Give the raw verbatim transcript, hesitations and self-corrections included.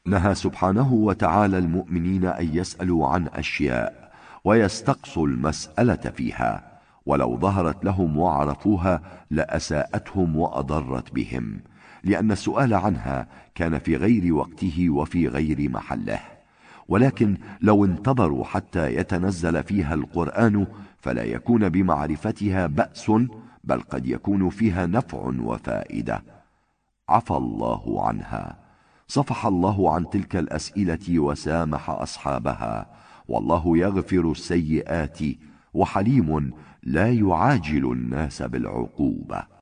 نهى سبحانه وتعالى المؤمنين أن يسألوا عن أشياء ويستقصوا المسألة فيها، ولو ظهرت لهم وعرفوها لأساءتهم وأضرت بهم، لأن السؤال عنها كان في غير وقته وفي غير محله. ولكن لو انتظروا حتى يتنزل فيها القرآن فلا يكون بمعرفتها بأس، بل قد يكون فيها نفع وفائدة. عفى الله عنها، صفح الله عن تلك الأسئلة وسامح أصحابها، والله يغفر السيئات وحليم لا يعاجل الناس بالعقوبة.